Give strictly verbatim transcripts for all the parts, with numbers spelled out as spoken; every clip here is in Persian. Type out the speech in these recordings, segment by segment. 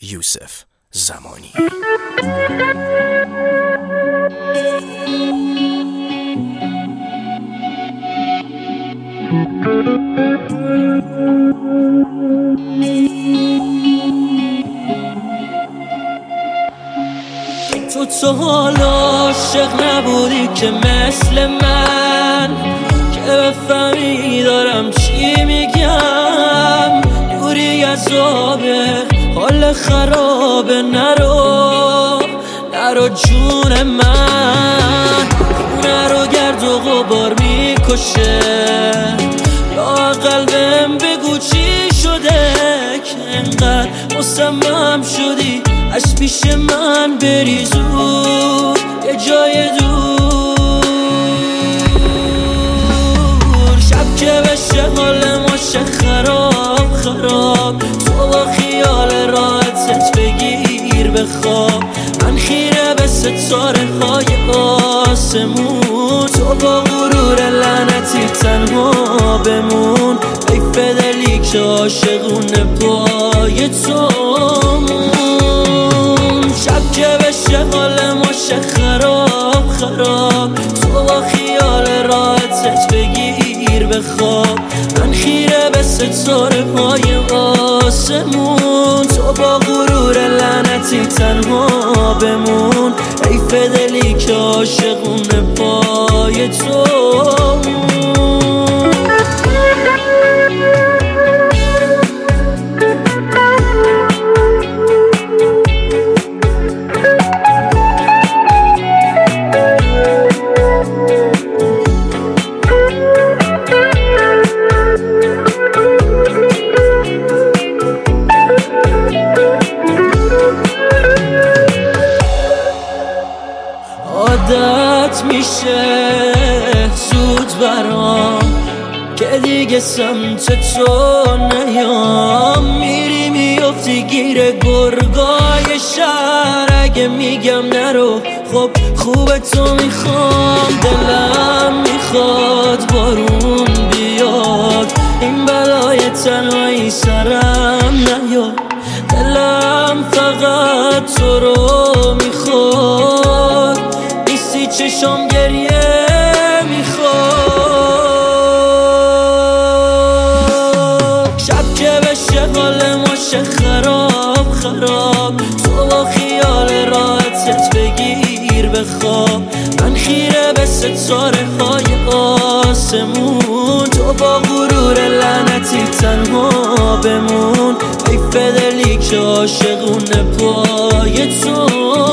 یوسف زمانی. تو تو حالا عاشق نبودی که مثل من، که بفهمی دارم چی میگم. دوری از آبه حال خرابه، نرو نرو جون من. نرو گرد و غبار میکشه، یا قلبم بگو چی شده که انقدر مصمم شدی از پیش من بری زود یه جای دور. شب که بشه حال ما شه خراب خراب، تو با خیال راحتت بگیر بخواب. من خیره به ستاره های آسمون، تو با غرور لعنتی تنها بمون. حیف دلی که عاشقونه پای تو. شب که بشه حال ما شه خراب خراب، تو با خیال راحتت بگیر بخواب. من خیره به ستاره های آسمون، تو با غرور لعنتی تنها بمون. حیف دلی که عاشقونه پای تو. عادت میشه زود برام که دیگه سمت تو نیام. میری میافتی گیر گرگای شهر، اگه میگم نرو خب خوب تو میخوام. دلم میخواد بارون بیاد، این بلای تنهایی سرم نیاد. دلم فقط تو رو میخواد، نیستی چشم گریه میخواد. شب که بشه حال ما شه خراب خراب، تو با خیال راحتت بگیر بخواب. من خیره به ستاره های آسمون، تو با غرور لعنتی تنها بمون. حیف دلی که عاشقونه پای تو.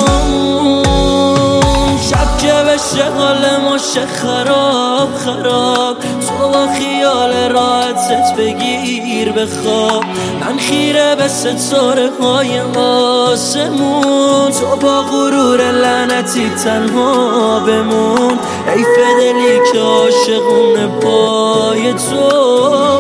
شب که بشه حال ما شه خراب خراب، تو با خیال راحتت بگیر بخواب. من خیره به ستاره های آسمون، تو با غرور لعنتی تنها بمون. حیف دلی که عاشقونه پای تو.